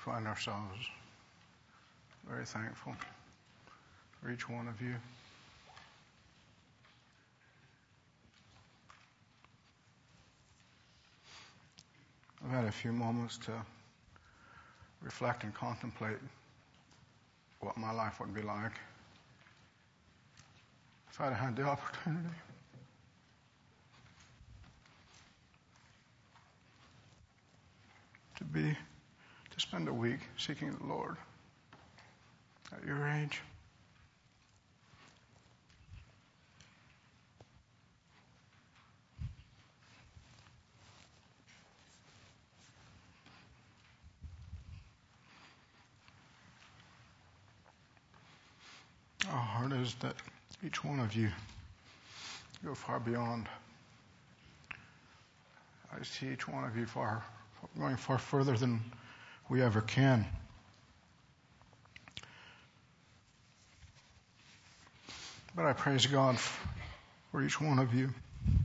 find ourselves very thankful for each one of you. I've had a few moments to reflect and contemplate what my life would be like if I'd had the opportunity. To spend a week seeking the Lord at your age. Our heart is that each one of you go far beyond. I see each one of you going far further than we ever can. But I praise God for each one of you.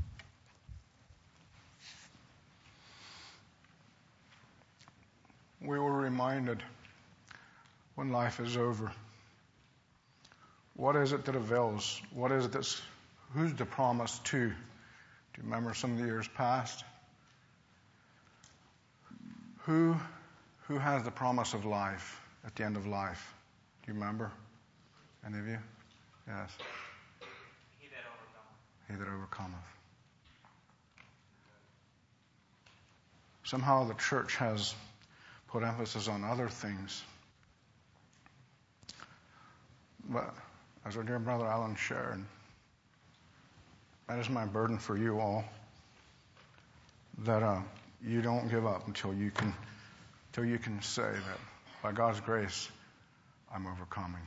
We were reminded when life is over, what is it that avails? What is it who's the promise to? Do you remember some of the years past? Who has the promise of life at the end of life? Do you remember? Any of you? Yes. He that overcometh. He that overcometh. Somehow the church has put emphasis on other things. But as our dear brother Alan shared, that is my burden for you all, that you don't give up until you can say that by God's grace, I'm overcoming.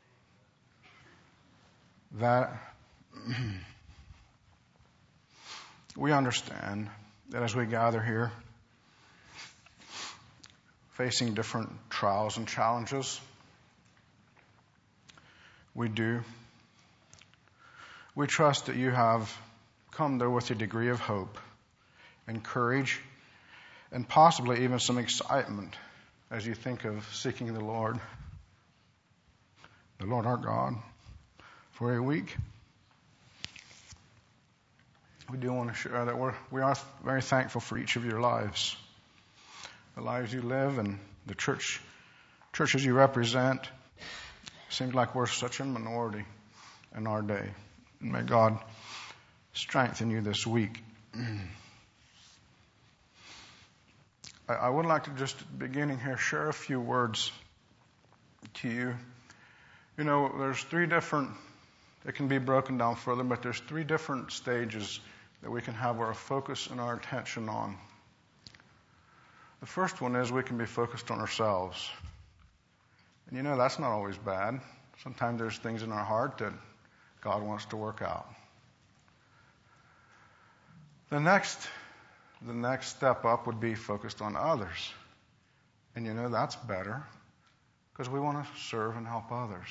That we understand that as we gather here, facing different trials and challenges, we trust that you have come there with a degree of hope and courage and possibly even some excitement as you think of seeking the Lord our God, for a week. We do want to share that we are very thankful for each of your lives, the lives you live and the churches you represent. It seems like we're such a minority in our day. And may God strengthen you this week. I would like to just, beginning here, share a few words to you. You know, there's three different, it can be broken down further, but there's three different stages that we can have our focus and our attention on. The first one is we can be focused on ourselves. And you know, that's not always bad. Sometimes there's things in our heart that God wants to work out. The next step up would be focused on others. And you know, that's better because we want to serve and help others.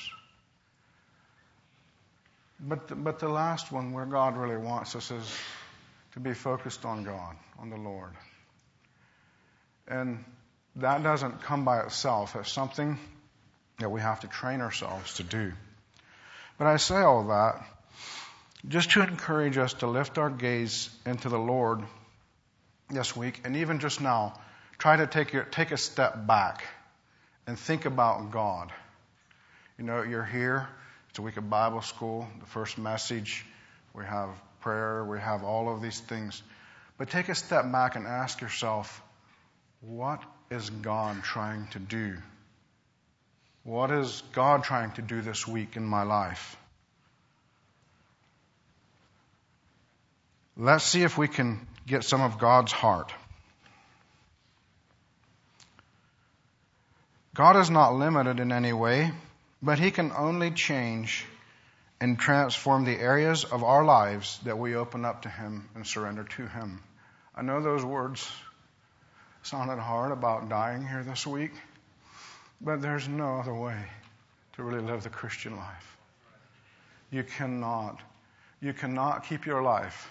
But the last one, where God really wants us, is to be focused on God, on the Lord. And that doesn't come by itself. It's something that we have to train ourselves to do. But I say all that just to encourage us to lift our gaze into the Lord this week, and even just now, try to take a step back and think about God. You know, you're here. It's a week of Bible school, the first message. We have prayer. We have all of these things. But take a step back and ask yourself, what is God trying to do? What is God trying to do this week in my life? Let's see if we can get some of God's heart. God is not limited in any way, but He can only change and transform the areas of our lives that we open up to Him and surrender to Him. I know those words sounded hard about dying here this week, but there's no other way to really live the Christian life. You cannot keep your life.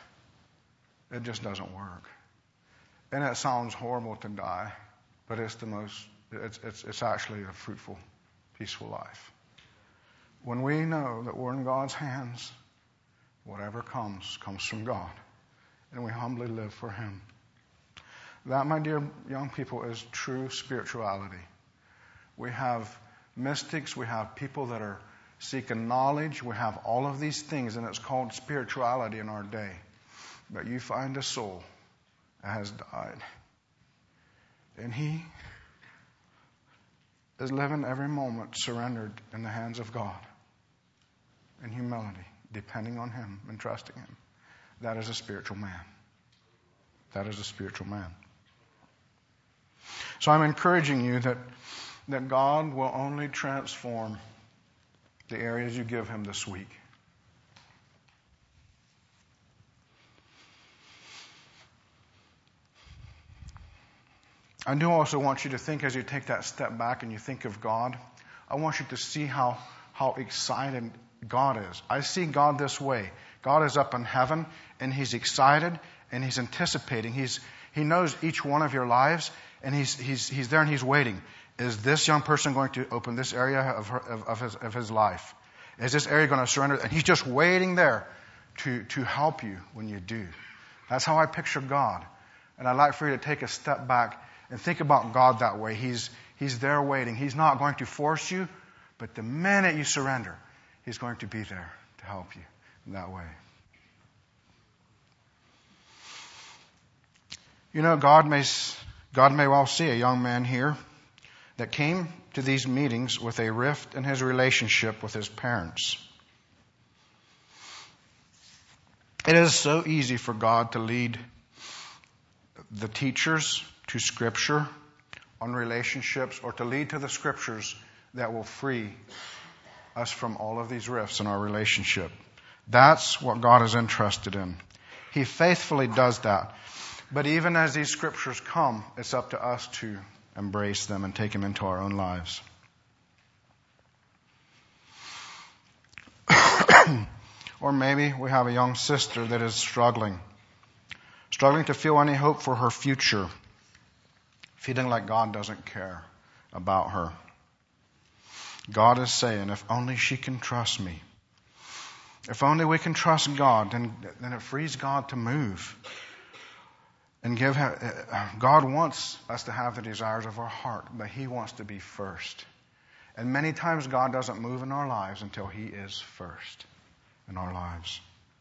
It just doesn't work. And it sounds horrible to die, but it's the most it's actually a fruitful, peaceful life. When we know that we're in God's hands, whatever comes from God, and we humbly live for Him. That, my dear young people, is true spirituality. We have mystics, we have people that are seeking knowledge, we have all of these things, and it's called spirituality in our day. But you find a soul that has died, and he is living every moment surrendered in the hands of God in humility, depending on Him and trusting Him. That is a spiritual man. That is a spiritual man. So I'm encouraging you that God will only transform the areas you give Him this week. I do also want you to think, as you take that step back and you think of God, I want you to see how excited God is. I see God this way. God is up in heaven, and He's excited, and He's anticipating. He knows each one of your lives, and He's there and He's waiting. Is this young person going to open this area of his life? Is this area going to surrender? And He's just waiting there to help you when you do. That's how I picture God. And I'd like for you to take a step back and think about God that way. He's there waiting. He's not going to force you, but the minute you surrender, He's going to be there to help you in that way. You know, God may well see a young man here that came to these meetings with a rift in his relationship with his parents. It is so easy for God to lead the teachers to Scripture on relationships, or to lead to the Scriptures that will free us from all of these rifts in our relationship. That's what God is interested in. He faithfully does that. But even as these Scriptures come, it's up to us to embrace them and take them into our own lives. Or maybe we have a young sister that is struggling to feel any hope for her future, feeling like God doesn't care about her. God is saying, if only she can trust me. If only we can trust God, then it frees God to move. And God wants us to have the desires of our heart, but He wants to be first. And many times God doesn't move in our lives until He is first in our lives.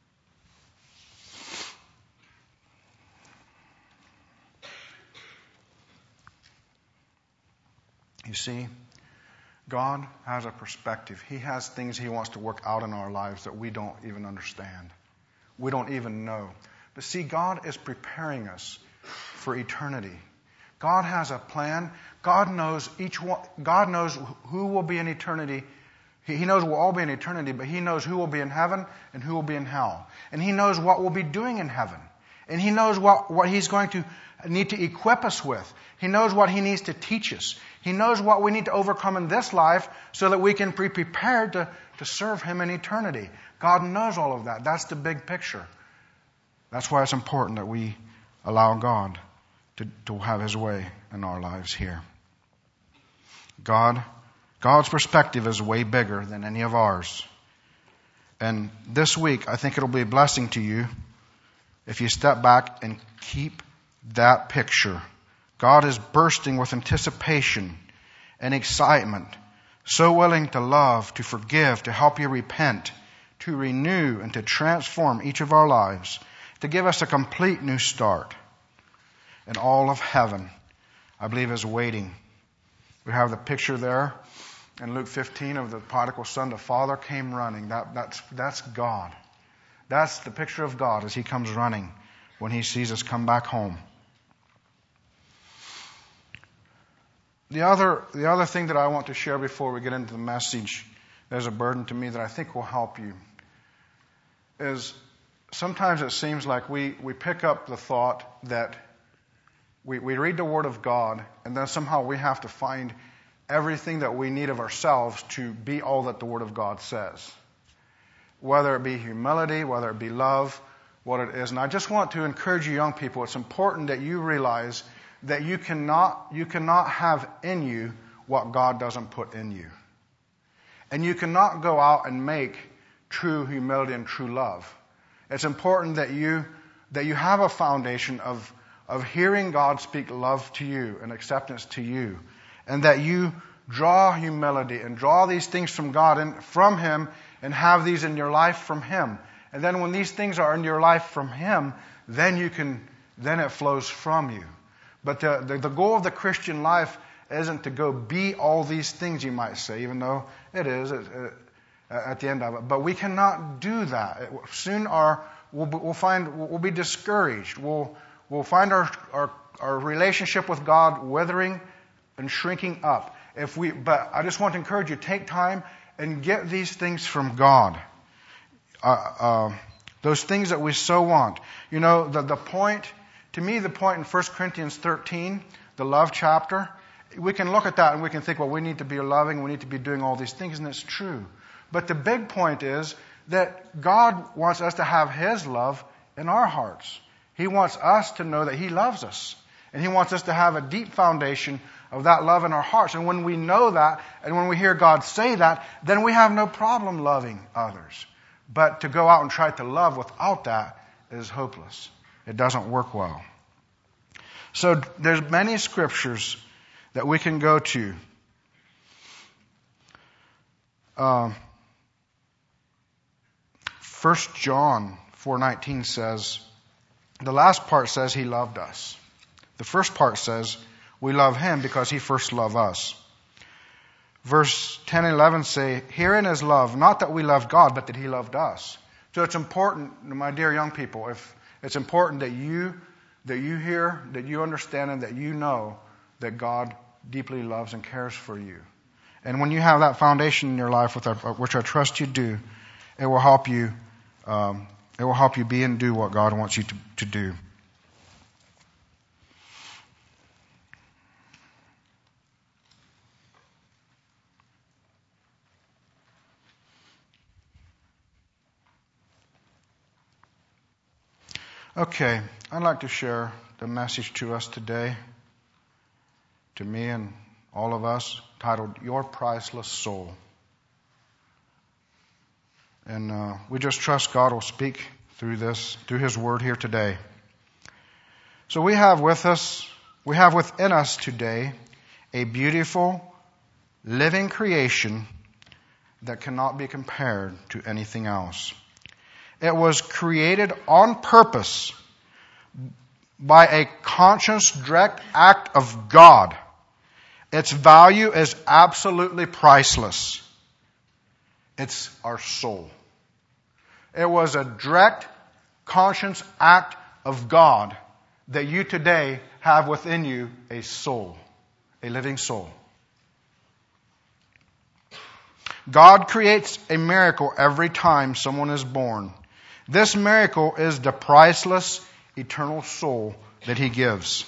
You see, God has a perspective. He has things He wants to work out in our lives that we don't even understand. We don't even know. But see, God is preparing us for eternity. God has a plan. God knows God knows who will be in eternity. He knows we'll all be in eternity, but He knows who will be in heaven and who will be in hell. And He knows what we'll be doing in heaven. And He knows what He's going to need to equip us with. He knows what He needs to teach us. He knows what we need to overcome in this life so that we can be prepared to serve Him in eternity. God knows all of that. That's the big picture. That's why it's important that we allow God to have His way in our lives here. God's perspective is way bigger than any of ours. And this week, I think it'll be a blessing to you if you step back and keep that picture. God is bursting with anticipation and excitement, so willing to love, to forgive, to help you repent, to renew and to transform each of our lives, to give us a complete new start. And all of heaven, I believe, is waiting. We have the picture there in Luke 15 of the prodigal son. The father came running. That's God. That's the picture of God as He comes running when He sees us come back home. The other thing that I want to share before we get into the message, there's a burden to me that I think will help you, is sometimes it seems like we pick up the thought that we read the Word of God, and then somehow we have to find everything that we need of ourselves to be all that the Word of God says. Whether it be humility, whether it be love, what it is. And I just want to encourage you young people, it's important that you realize that you cannot have in you what God doesn't put in you. And you cannot go out and make true humility and true love. It's important that you have a foundation of hearing God speak love to you and acceptance to you, and that you draw humility and draw these things from God and from Him, and have these in your life from Him. And then when these things are in your life from Him, then it flows from you. But the goal of the Christian life isn't to go be all these things, you might say, even though it is at the end of it. But we cannot do that. Soon we'll be discouraged. We'll find our relationship with God withering and shrinking up. But I just want to encourage you, take time and get these things from God. Those things that we so want. You know, the point in 1 Corinthians 13, the love chapter, we can look at that and we can think, well, we need to be loving, we need to be doing all these things, and it's true. But the big point is that God wants us to have His love in our hearts. He wants us to know that He loves us. And He wants us to have a deep foundation of that love in our hearts. And when we know that, and when we hear God say that, then we have no problem loving others. But to go out and try to love without that is hopeless. It doesn't work well. So there's many scriptures that we can go to. 1 John 4:19 says, the last part says He loved us. The first part says we love Him because He first loved us. Verse 10 and 11 say, herein is love, not that we loved God, but that He loved us. So it's important, my dear young people, it's important that you hear, that you understand, and that you know that God deeply loves and cares for you. And when you have that foundation in your life, which I trust you do, it will help you. It will help you be and do what God wants you to do. Okay, I'd like to share the message to us today, to me and all of us, titled Your Priceless Soul. And we just trust God will speak through His Word here today. So we have within us today a beautiful, living creation that cannot be compared to anything else. It was created on purpose by a conscious, direct act of God. Its value is absolutely priceless. It's our soul. It was a direct, conscious act of God that you today have within you a soul, a living soul. God creates a miracle every time someone is born. This miracle is the priceless, eternal soul that He gives.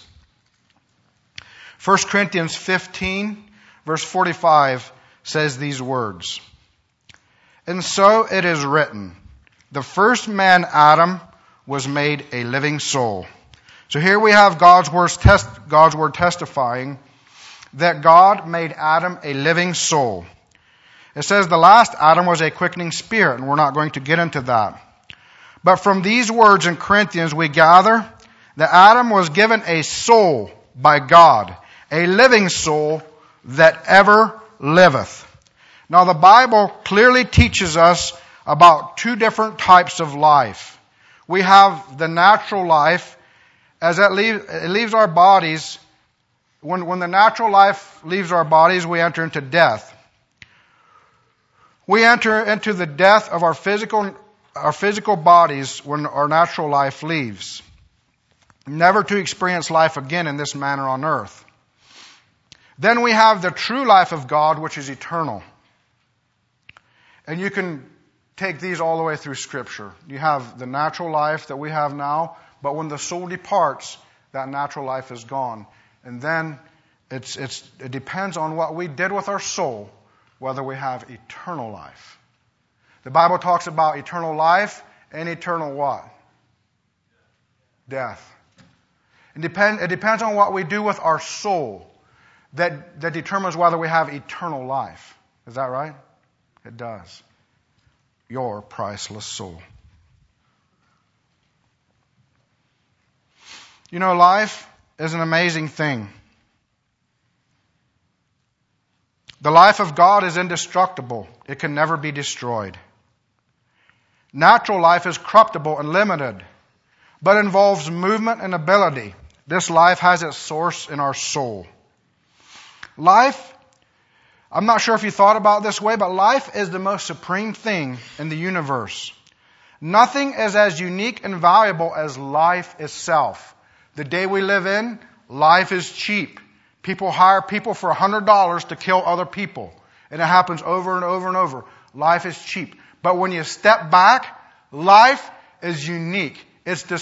1 Corinthians 15, verse 45 says these words. And so it is written, the first man, Adam, was made a living soul. So here we have God's word testifying that God made Adam a living soul. It says the last Adam was a quickening spirit, and we're not going to get into that. But from these words in Corinthians, we gather that Adam was given a soul by God, a living soul that ever liveth. Now the Bible clearly teaches us about two different types of life. We have the natural life, as it leaves our bodies. When the natural life leaves our bodies, we enter into death. We enter into the death of our physical bodies when our natural life leaves, never to experience life again in this manner on earth. Then we have the true life of God, which is eternal. And you can take these all the way through Scripture. You have the natural life that we have now, but when the soul departs, that natural life is gone. And then it depends on what we did with our soul, whether we have eternal life. The Bible talks about eternal life and eternal what? Death. It depends on what we do with our soul that determines whether we have eternal life. Is that right? It does. Your priceless soul. You know, life is an amazing thing. The life of God is indestructible. It can never be destroyed. Natural life is corruptible and limited, but involves movement and ability. This life has its source in our soul. Life, I'm not sure if you thought about it this way, but life is the most supreme thing in the universe. Nothing is as unique and valuable as life itself. The day we live in, life is cheap. People hire people for $100 to kill other people. And it happens over and over and over. Life is cheap. But when you step back, life is unique. It's the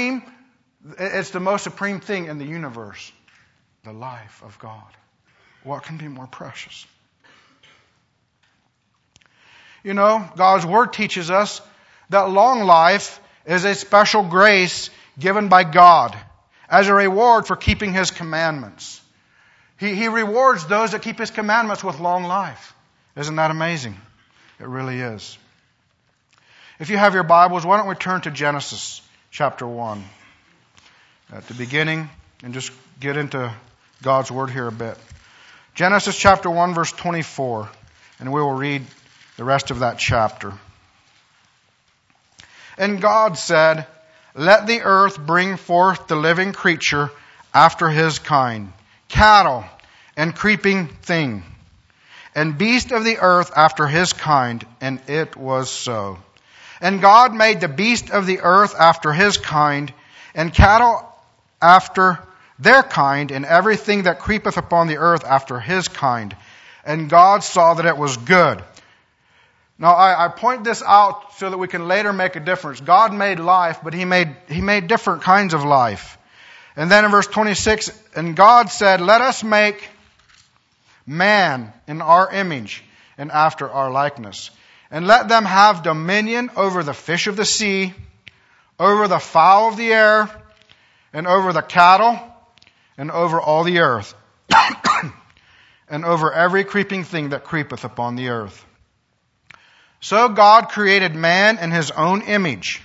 most supreme thing in the universe. The life of God. What can be more precious? You know, God's Word teaches us that long life is a special grace given by God as a reward for keeping His commandments. He rewards those that keep His commandments with long life. Isn't that amazing? It really is. If you have your Bibles, why don't we turn to Genesis chapter 1 at the beginning and just get into God's Word here a bit. Genesis chapter 1 verse 24, and we will read the rest of that chapter. And God said, "Let the earth bring forth the living creature after his kind, cattle and creeping thing, and beast of the earth after his kind." And it was so. And God made the beast of the earth after his kind, and cattle after their kind, and everything that creepeth upon the earth after his kind. And God saw that it was good. Now, I point this out so that we can later make a difference. God made life, but He made different kinds of life. And then in verse 26, and God said, "Let us make man in our image and after our likeness. And let them have dominion over the fish of the sea, over the fowl of the air, and over the cattle, and over all the earth, and over every creeping thing that creepeth upon the earth." So God created man in His own image.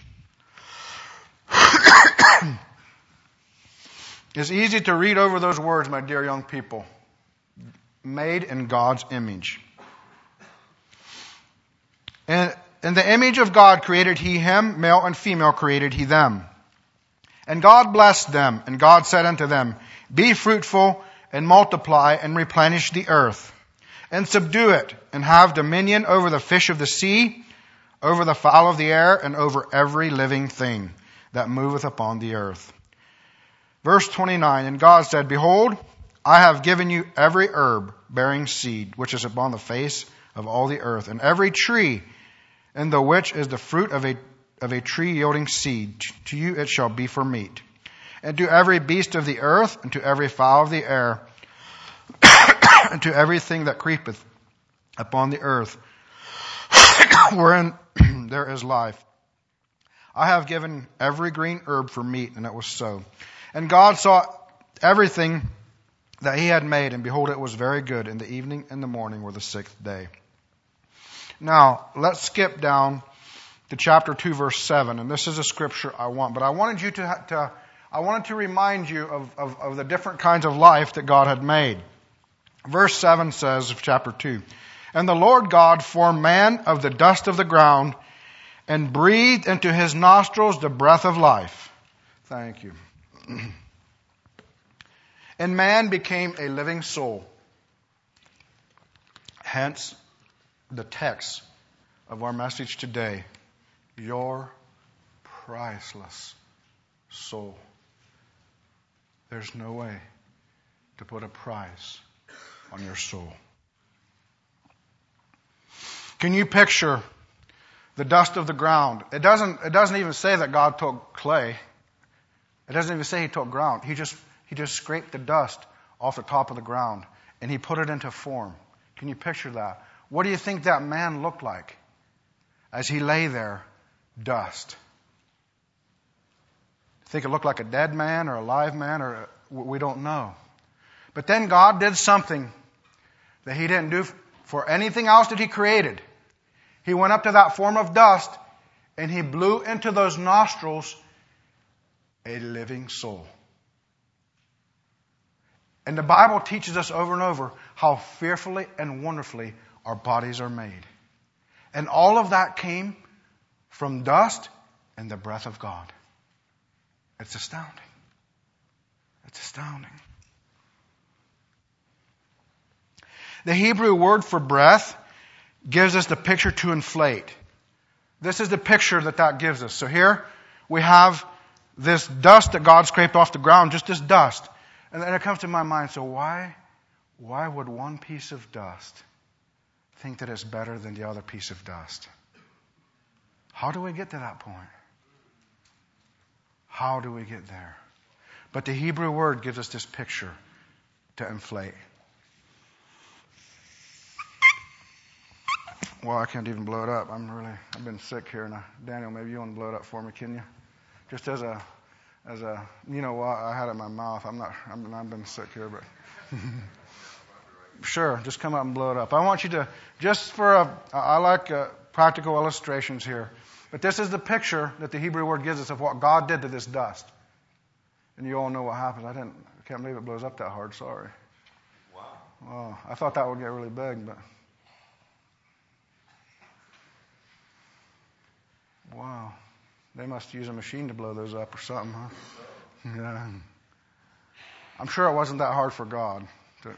It's easy to read over those words, my dear young people. Made in God's image. And in the image of God created He him, male and female created He them. And God blessed them, and God said unto them, "Be fruitful, and multiply, and replenish the earth, and subdue it, and have dominion over the fish of the sea, over the fowl of the air, and over every living thing that moveth upon the earth." Verse 29, and God said, "Behold, I have given you every herb bearing seed, which is upon the face of all the earth, and every tree, in the which is the fruit of a tree yielding seed. To you it shall be for meat. And to every beast of the earth, and to every fowl of the air, and to everything that creepeth upon the earth, wherein there is life, I have given every green herb for meat." And it was so. And God saw everything that He had made, and behold, it was very good. And the evening and the morning were the sixth day. Now, let's skip down to chapter 2, verse 7. And this is a scripture I want. But I wanted you I wanted to remind you of the different kinds of life that God had made. Verse 7 says of chapter 2, "And the Lord God formed man of the dust of the ground, and breathed into his nostrils the breath of life." Thank you. "And man became a living soul." Hence, the text of our message today, your priceless soul. There's no way to put a price on your soul. Can you picture the dust of the ground? It doesn't even say that God took clay. It doesn't even say He took ground. He just scraped the dust off the top of the ground and He put it into form. Can you picture that? What do you think that man looked like as he lay there, dust? Think it looked like a dead man or a live man, or we don't know. But then God did something that He didn't do for anything else that He created. He went up to that form of dust and He blew into those nostrils a living soul. And the Bible teaches us over and over how fearfully and wonderfully our bodies are made. And all of that came from dust and the breath of God. It's astounding. It's astounding. The Hebrew word for breath gives us the picture to inflate. This is the picture that gives us. So here we have this dust that God scraped off the ground, just this dust. And then it comes to my mind, so why would one piece of dust think that it's better than the other piece of dust? How do we get to that point? How do we get there? But the Hebrew word gives us this picture to inflate. Well, I can't even blow it up. I've been sick here. Now, Daniel, maybe you want to blow it up for me, can you? Just as a, you know what? I had it in my mouth. I've been sick here, but sure, just come up and blow it up. I want you to, I like practical illustrations here. But this is the picture that the Hebrew word gives us of what God did to this dust. And you all know what happens. I can't believe it blows up that hard. Sorry. Wow. I thought that would get really big, but wow. They must use a machine to blow those up or something, huh? Yeah. I'm sure it wasn't that hard for God.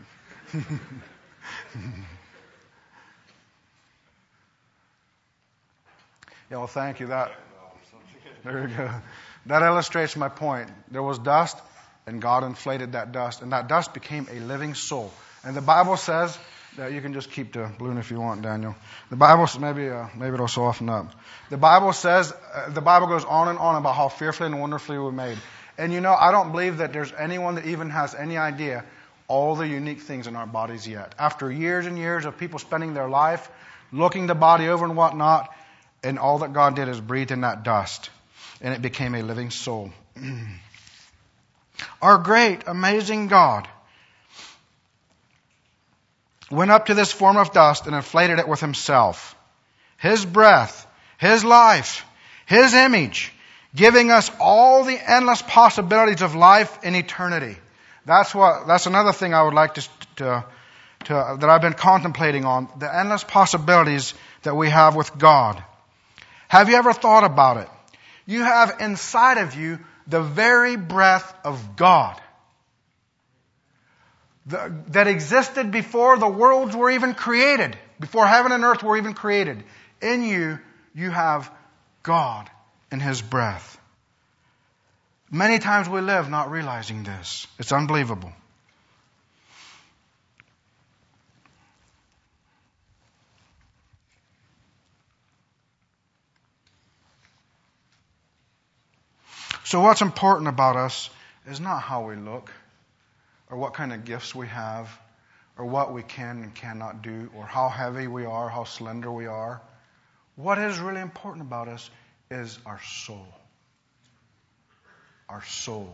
Yeah, well, thank you. There you go. That illustrates my point. There was dust, and God inflated that dust, and that dust became a living soul. And the Bible says that you can just keep the balloon if you want, Daniel. The Bible, maybe it'll soften up. The Bible says, the Bible goes on and on about how fearfully and wonderfully we're made. And you know, I don't believe that there's anyone that even has any idea all the unique things in our bodies yet. After years and years of people spending their life looking the body over and whatnot, and all that God did is breathe in that dust, and it became a living soul. Our great, amazing God went up to this form of dust and inflated it with Himself. His breath, His life, His image, giving us all the endless possibilities of life in eternity. That's another thing I would like that I've been contemplating on, the endless possibilities that we have with God. Have you ever thought about it? You have inside of you the very breath of God that existed before the worlds were even created, before heaven and earth were even created. In you, you have God and His breath. Many times we live not realizing this. It's unbelievable. So what's important about us is not how we look, or what kind of gifts we have, or what we can and cannot do, or how heavy we are, how slender we are. What is really important about us is our soul. Our soul.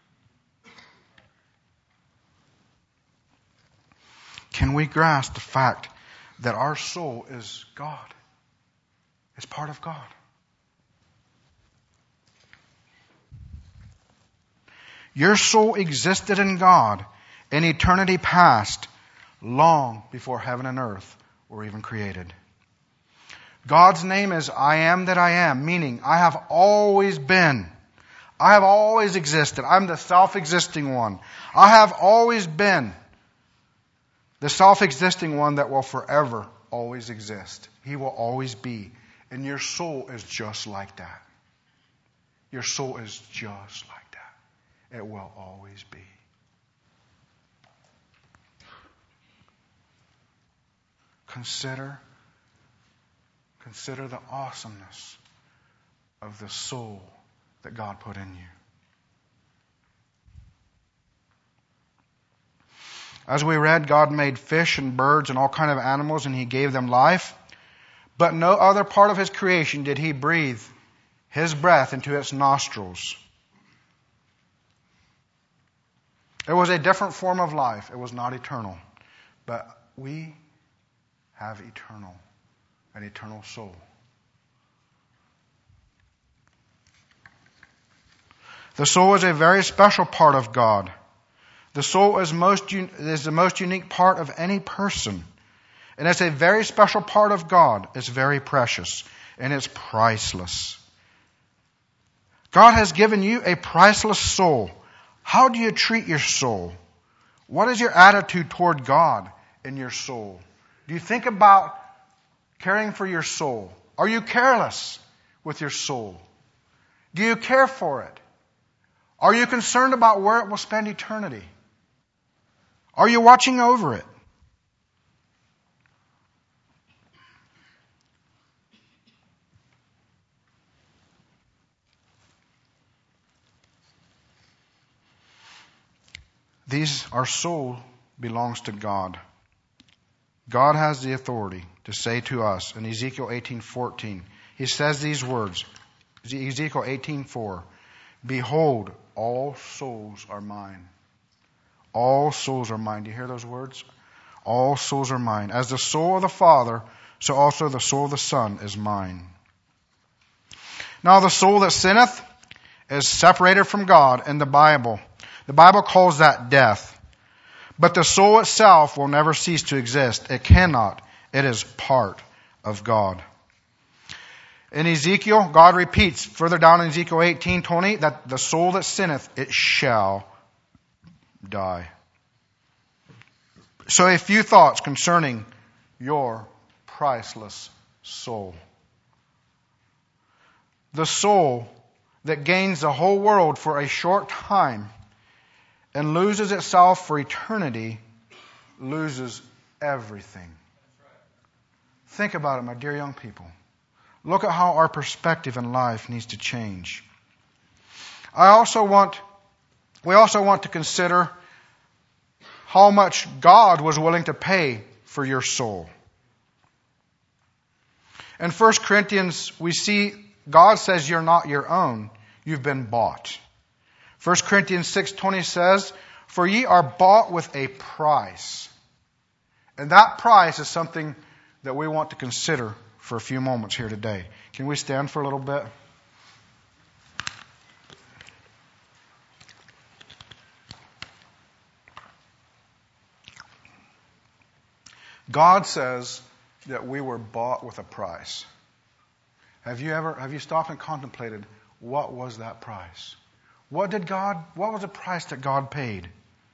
Can we grasp the fact that our soul is God? It's part of God. Your soul existed in God in eternity past, long before heaven and earth were even created. God's name is I am that I am, meaning I have always been. I have always existed. I'm the self-existing one. I have always been the self-existing one that will forever always exist. He will always be. And your soul is just like that. Your soul is just like that. It will always be. Consider the awesomeness of the soul that God put in you. As we read, God made fish and birds and all kinds of animals, and He gave them life. But no other part of His creation did He breathe His breath into its nostrils. It was a different form of life. It was not eternal. But we have an eternal soul. The soul is a very special part of God. The soul is the most unique part of any person. And it's a very special part of God. It's very precious. And it's priceless. God has given you a priceless soul. How do you treat your soul? What is your attitude toward God in your soul? Do you think about caring for your soul? Are you careless with your soul? Do you care for it? Are you concerned about where it will spend eternity? Are you watching over it? Our soul belongs to God. God has the authority to say to us in Ezekiel 18:14. He says these words, Ezekiel 18:4, "Behold, all souls are mine." All souls are mine. Do you hear those words? All souls are mine. As the soul of the Father, so also the soul of the Son is mine. Now the soul that sinneth is separated from God in the Bible. The Bible calls that death. But the soul itself will never cease to exist. It cannot. It is part of God. In Ezekiel, God repeats further down in Ezekiel 18:20 that the soul that sinneth, it shall die. So a few thoughts concerning your priceless soul. The soul that gains the whole world for a short time and loses itself for eternity loses everything. Think about it, my dear young people. Look at how our perspective in life needs to change. We also want to consider how much God was willing to pay for your soul. In 1 Corinthians, we see God says you're not your own. You've been bought. 1 Corinthians 6:20 says, "For ye are bought with a price." And that price is something that we want to consider for a few moments here today. Can we stand for a little bit? God says that we were bought with a price. Have you stopped and contemplated what was that price? What was the price that God paid?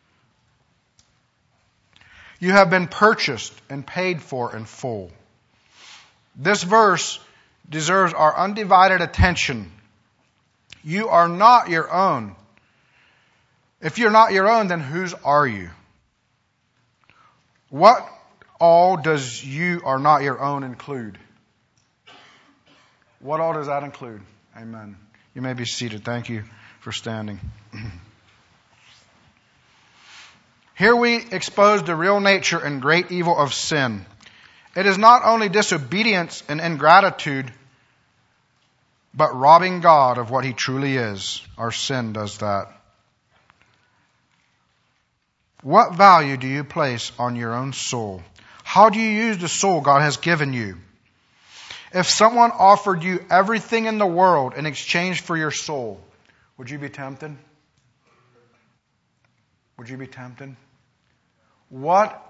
You have been purchased and paid for in full. This verse deserves our undivided attention. You are not your own. If you're not your own, then whose are you? What all does "you are not your own" include? What all does that include? Amen. You may be seated. Thank you for standing. Here we expose the real nature and great evil of sin. It is not only disobedience and ingratitude, but robbing God of what He truly is. Our sin does that. What value do you place on your own soul? How do you use the soul God has given you? If someone offered you everything in the world in exchange for your soul, would you be tempted? Would you be tempted? What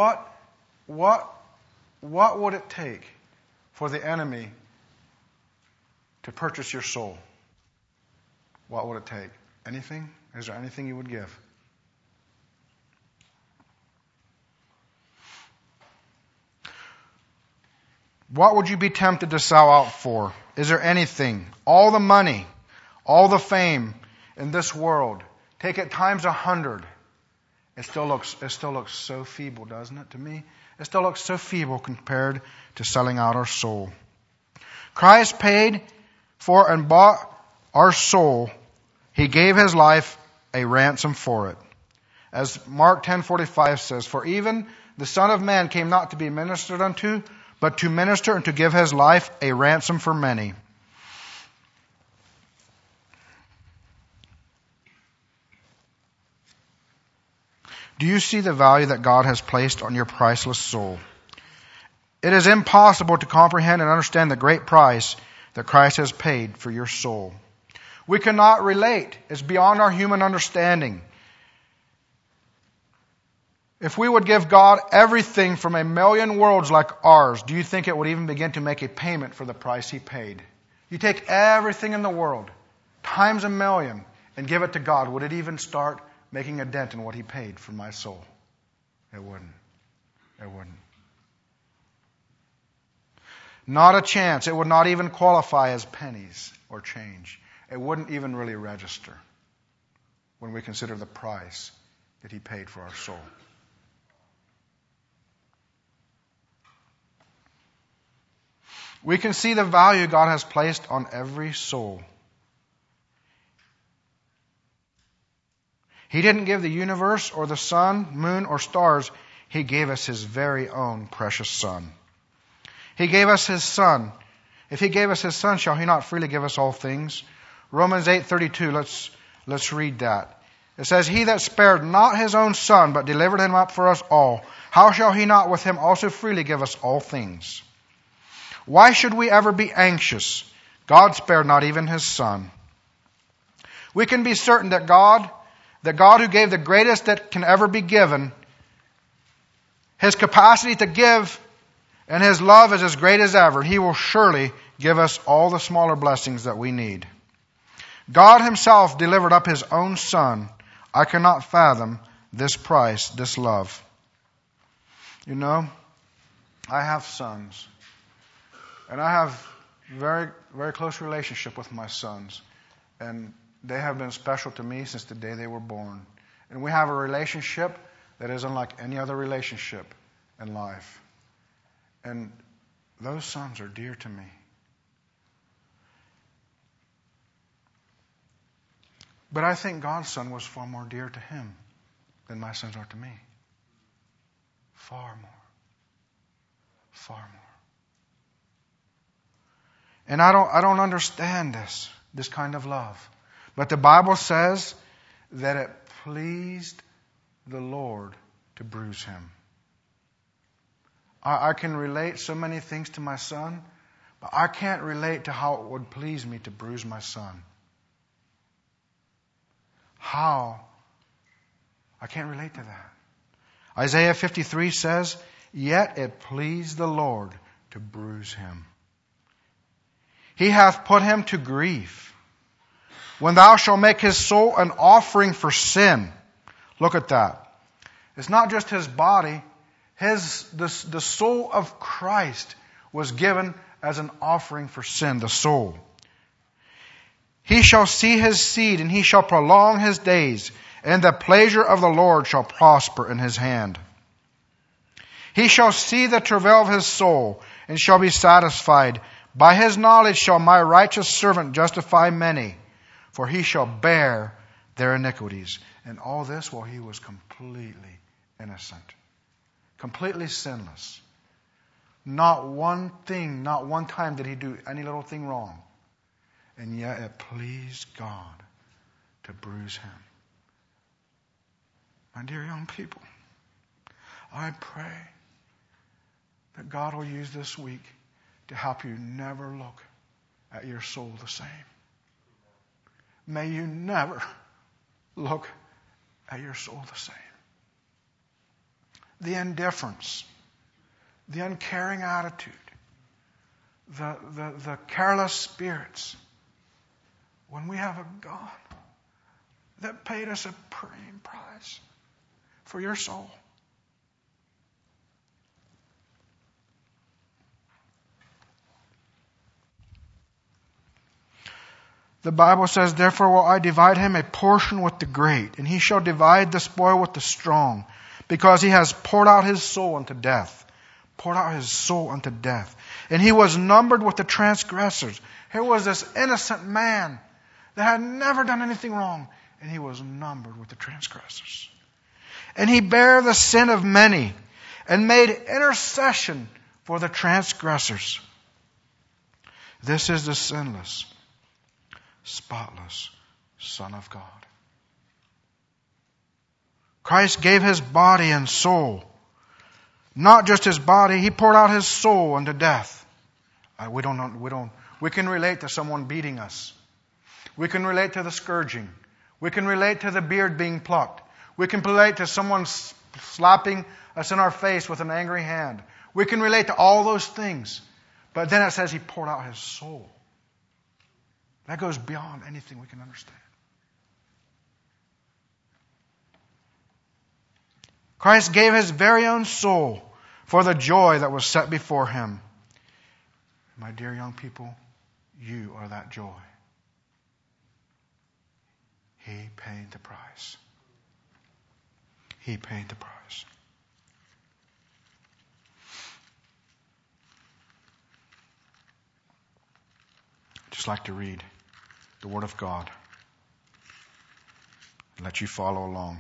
would it take for the enemy to purchase your soul? What would it take? Anything? Is there anything you would give? What would you be tempted to sell out for? Is there anything? All the money, all the fame in this world, take it times 100. It still looks so feeble, doesn't it, to me? It still looks so feeble compared to selling out our soul. Christ paid for and bought our soul. He gave His life a ransom for it. As Mark 10:45 says, "For even the Son of Man came not to be ministered unto, but to minister and to give His life a ransom for many." Do you see the value that God has placed on your priceless soul? It is impossible to comprehend and understand the great price that Christ has paid for your soul. We cannot relate. It's beyond our human understanding. If we would give God everything from a million worlds like ours, do you think it would even begin to make a payment for the price He paid? You take everything in the world, times a million, and give it to God, would it even start making a dent in what He paid for my soul? It wouldn't. It wouldn't. Not a chance. It would not even qualify as pennies or change. It wouldn't even really register when we consider the price that He paid for our soul. We can see the value God has placed on every soul. He didn't give the universe or the sun, moon, or stars. He gave us His very own precious Son. He gave us His Son. If He gave us His Son, shall He not freely give us all things? Romans 8:32, let's read that. It says, He that spared not His own Son, but delivered Him up for us all, how shall He not with Him also freely give us all things? Why should we ever be anxious? God spared not even His Son. We can be certain that God who gave the greatest that can ever be given, His capacity to give and His love is as great as ever. He will surely give us all the smaller blessings that we need. God Himself delivered up His own Son. I cannot fathom this price, this love. You know, I have sons. And I have very, very close relationship with my sons. And they have been special to me since the day they were born. And we have a relationship that is unlike any other relationship in life. And those sons are dear to me. But I think God's Son was far more dear to Him than my sons are to me. Far more. Far more. And I don't understand this kind of love. But the Bible says that it pleased the Lord to bruise Him. I can relate so many things to my son, but I can't relate to how it would please me to bruise my son. How? I can't relate to that. Isaiah 53 says, Yet it pleased the Lord to bruise Him. He hath put Him to grief. When thou shalt make His soul an offering for sin. Look at that. It's not just His body. The soul of Christ was given as an offering for sin, the soul. He shall see His seed, and He shall prolong His days, and the pleasure of the Lord shall prosper in His hand. He shall see the travail of His soul, and shall be satisfied. By His knowledge shall my righteous servant justify many, for he shall bear their iniquities. And all this while He was completely innocent, completely sinless. Not one thing, not one time did He do any little thing wrong. And yet it pleased God to bruise Him. My dear young people, I pray that God will use this week to help you never look at your soul the same. May you never look at your soul the same. The indifference, the uncaring attitude, the careless spirits. When we have a God that paid us a supreme price for your soul. The Bible says, Therefore will I divide him a portion with the great, and he shall divide the spoil with the strong, because he has poured out his soul unto death. Poured out his soul unto death. And he was numbered with the transgressors. Here was this innocent man that had never done anything wrong, and he was numbered with the transgressors. And He bare the sin of many, and made intercession for the transgressors. This is the sinless, spotless Son of God. Christ gave His body and soul. Not just His body, He poured out His soul unto death. We can relate to someone beating us. We can relate to the scourging. We can relate to the beard being plucked. We can relate to someone slapping us in our face with an angry hand. We can relate to all those things. But then it says He poured out His soul. That goes beyond anything we can understand. Christ gave His very own soul for the joy that was set before Him. My dear young people, you are that joy. He paid the price. He paid the price. I'd just like to read the Word of God and let you follow along.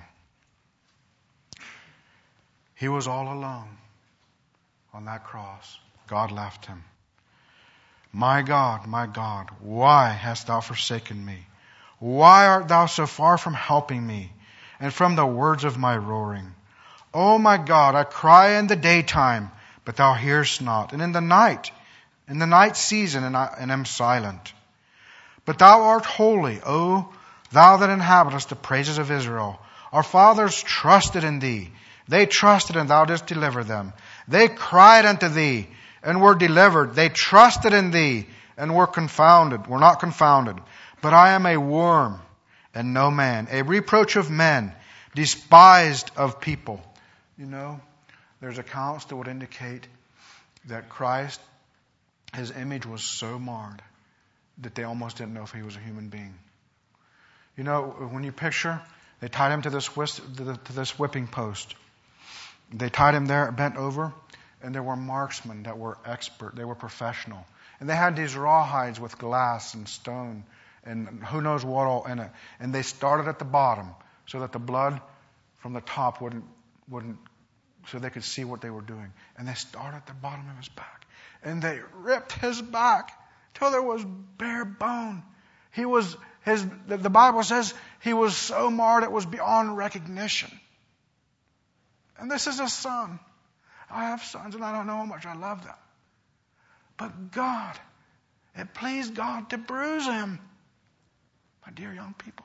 He was all alone on that cross. God left Him. My God, why hast Thou forsaken me? Why art Thou so far from helping me and from the words of my roaring? O my God, I cry in the daytime, but Thou hearest not, and in the night season, and am silent. But Thou art holy, O Thou that inhabitest the praises of Israel. Our fathers trusted in Thee. They trusted, and Thou didst deliver them. They cried unto Thee, and were delivered. They trusted in Thee, and were not confounded. But I am a worm, and no man, a reproach of men, despised of people. You know, there's accounts that would indicate that Christ, His image was so marred that they almost didn't know if He was a human being. You know, when you picture, they tied Him to this whipping post. They tied Him there, bent over, and there were marksmen that were expert. They were professional. And they had these rawhides with glass and stone and who knows what all in it. And they started at the bottom so that the blood from the top wouldn't, so they could see what they were doing. And they started at the bottom of His back. And they ripped His back till there was bare bone. The Bible says He was so marred it was beyond recognition. And this is a son. I have sons and I don't know how much I love them. But God, it pleased God to bruise Him. My dear young people,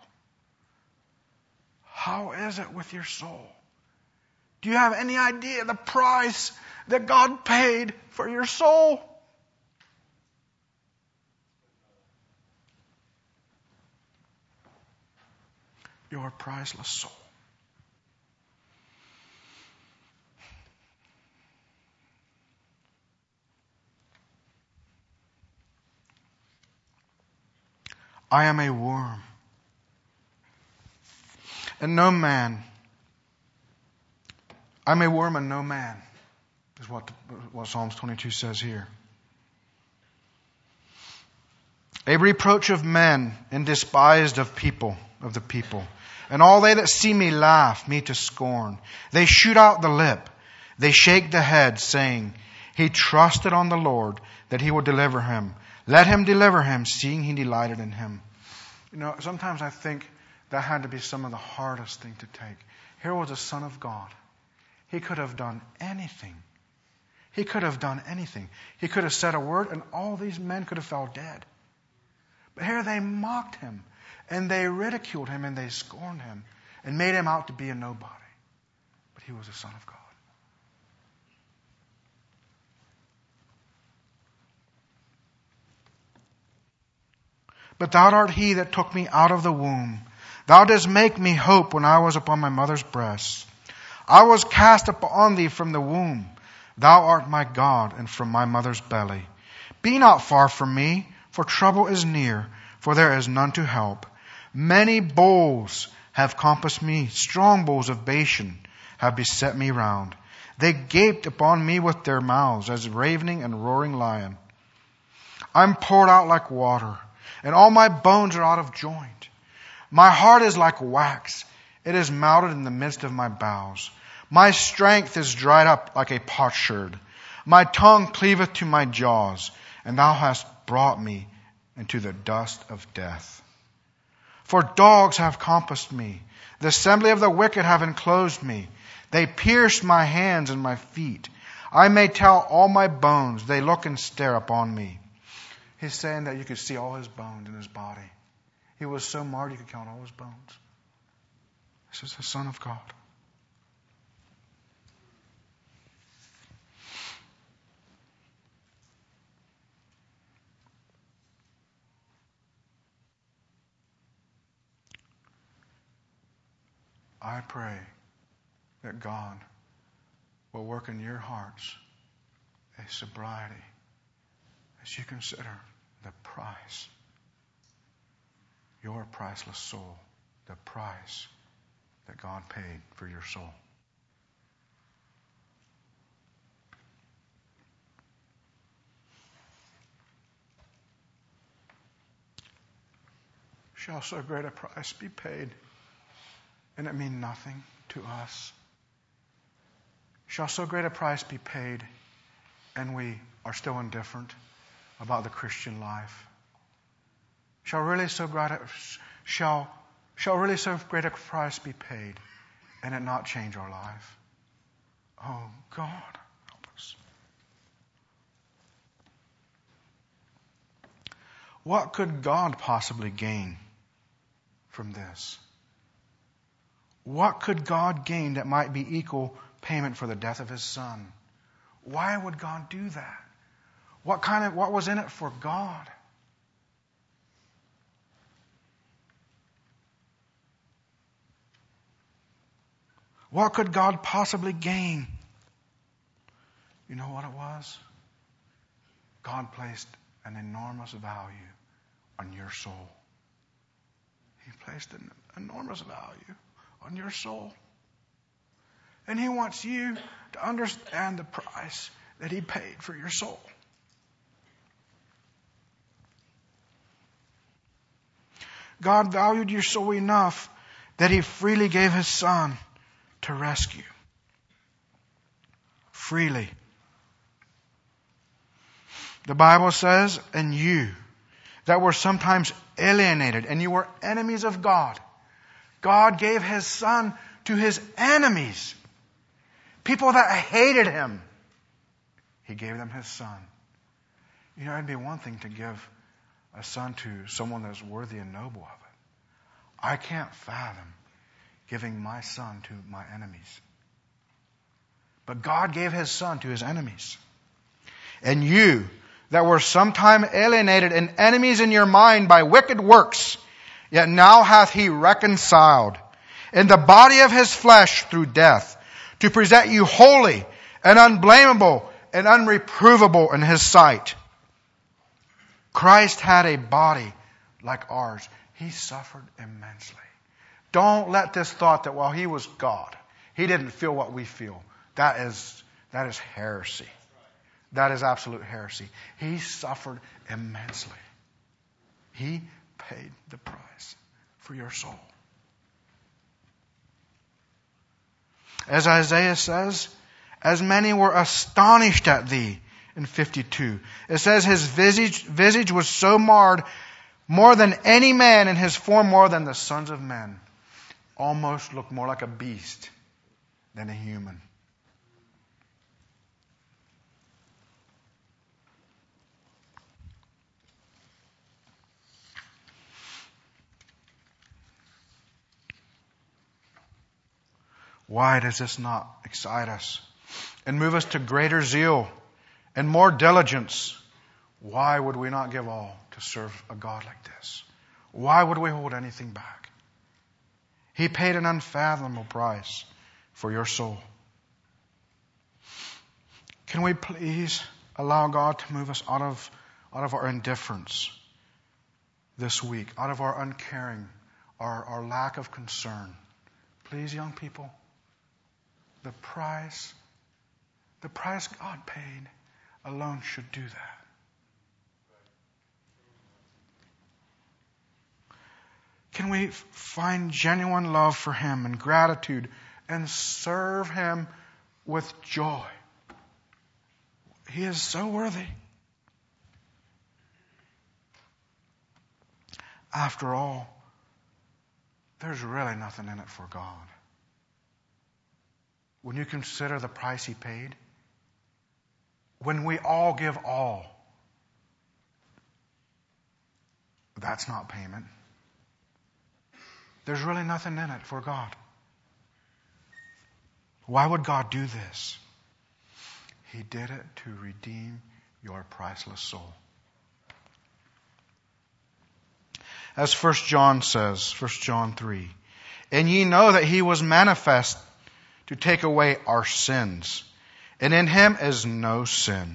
how is it with your soul? Do you have any idea the price that God paid for your soul? Your priceless soul. I am a worm, and no man. I'm a worm and no man, is what Psalms 22 says here. A reproach of men and despised of the people. And all they that see me laugh me to scorn. They shoot out the lip. They shake the head, saying, He trusted on the Lord that He would deliver him. Let Him deliver him, seeing He delighted in him. You know, sometimes I think that had to be some of the hardest thing to take. Here was a Son of God. He could have done anything. He could have done anything. He could have said a word and all these men could have fell dead. But here they mocked Him and they ridiculed Him and they scorned Him and made Him out to be a nobody. But He was a Son of God. But Thou art He that took me out of the womb. Thou didst make me hope when I was upon my mother's breast. I was cast upon Thee from the womb. Thou art my God, and from my mother's belly. Be not far from me, for trouble is near, for there is none to help. Many bulls have compassed me, strong bulls of Bashan have beset me round. They gaped upon me with their mouths, as ravening and roaring lion. I'm poured out like water, and all my bones are out of joint. My heart is like wax. It is melted in the midst of my bowels. My strength is dried up like a potsherd. My tongue cleaveth to my jaws, and Thou hast brought me into the dust of death. For dogs have compassed me. The assembly of the wicked have enclosed me. They pierced my hands and my feet. I may tell all my bones. They look and stare upon me. He's saying that you could see all his bones in his body. He was so marred you could count all his bones. This is the Son of God. I pray that God will work in your hearts a sobriety as you consider the price, your priceless soul, the price that God paid for your soul. Shall so great a price be paid, and it mean nothing to us? Shall so great a price be paid, and we are still indifferent about the Christian life? Shall really so great a price be paid, and it not change our life? Oh God, help us. What could God possibly gain from this? What could God gain that might be equal payment for the death of his Son? Why would God do that? What was in it for God? What could God possibly gain? You know what it was? God placed an enormous value on your soul. He placed an enormous value on your soul. And he wants you to understand the price that he paid for your soul. God valued your soul enough that he freely gave his Son to rescue. Freely. The Bible says, and you that were sometimes alienated and you were enemies of God, God gave his Son to his enemies. People that hated him. He gave them his Son. You know, it'd be one thing to give a son to someone that's worthy and noble of it. I can't fathom giving my son to my enemies. But God gave his Son to his enemies. And you that were sometime alienated and enemies in your mind by wicked works, yet now hath he reconciled in the body of his flesh through death, to present you holy and unblameable and unreprovable in his sight. Christ had a body like ours. He suffered immensely. Don't let this thought that while he was God, he didn't feel what we feel. That is heresy. That is absolute heresy. He suffered immensely. He paid the price for your soul. As Isaiah says, as many were astonished at thee in 52. It says his visage was so marred, more than any man, and his form more than the sons of men. Almost looked more like a beast than a human. Why does this not excite us and move us to greater zeal and more diligence? Why would we not give all to serve a God like this? Why would we hold anything back? He paid an unfathomable price for your soul. Can we please allow God to move us out of our indifference this week, out of our uncaring, our lack of concern? Please, young people, the price God paid alone should do that. Can we find genuine love for him and gratitude and serve him with joy? He is so worthy. After all, there's really nothing in it for God. When you consider the price He paid, when we all give all, that's not payment. There's really nothing in it for God. Why would God do this? He did it to redeem your priceless soul. As 1 John says, 1 John 3, and ye know that He was manifest to take away our sins, and in Him is no sin.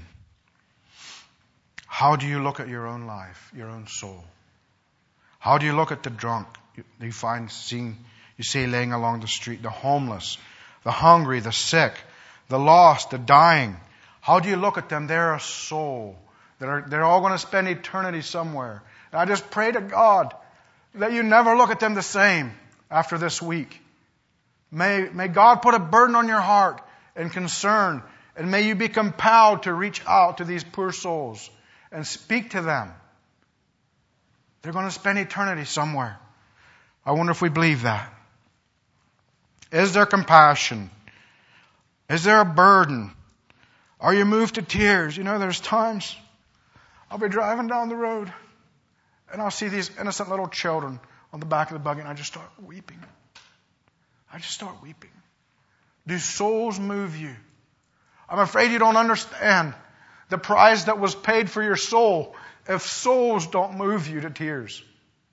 How do you look at your own life, your own soul? How do you look at the drunk you see laying along the street, the homeless, the hungry, the sick, the lost, the dying? How do you look at them? They're a soul. They're all going to spend eternity somewhere. And I just pray to God that you never look at them the same after this week. May God put a burden on your heart and concern, and may you be compelled to reach out to these poor souls and speak to them. They're going to spend eternity somewhere. I wonder if we believe that. Is there compassion? Is there a burden? Are you moved to tears? You know, there's times I'll be driving down the road and I'll see these innocent little children on the back of the buggy and I just start weeping. I just start weeping. Do souls move you? I'm afraid you don't understand the price that was paid for your soul if souls don't move you to tears.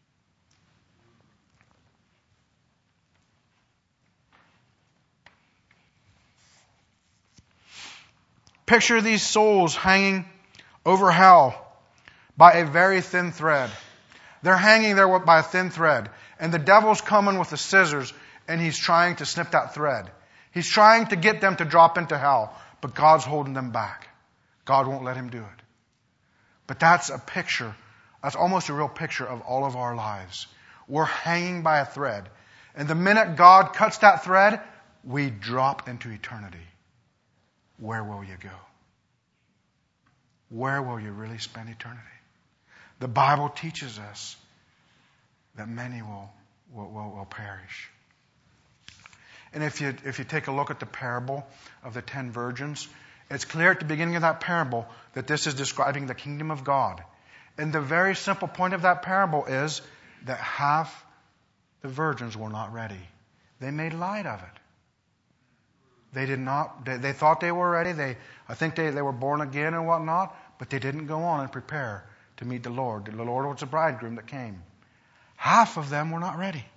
Picture these souls hanging over hell by a very thin thread. They're hanging there by a thin thread. And the devil's coming with the scissors and he's trying to snip that thread. He's trying to get them to drop into hell. But God's holding them back. God won't let him do it. But that's a picture. That's almost a real picture of all of our lives. We're hanging by a thread. And the minute God cuts that thread, we drop into eternity. Where will you go? Where will you really spend eternity? The Bible teaches us that many will perish. And if you take a look at the parable of the 10 virgins, it's clear at the beginning of that parable that this is describing the kingdom of God. And the very simple point of that parable is that half the virgins were not ready. They made light of it. They did not. They thought they were ready. I think they were born again and whatnot, but they didn't go on and prepare to meet the Lord. The Lord was the bridegroom that came. Half of them were not ready.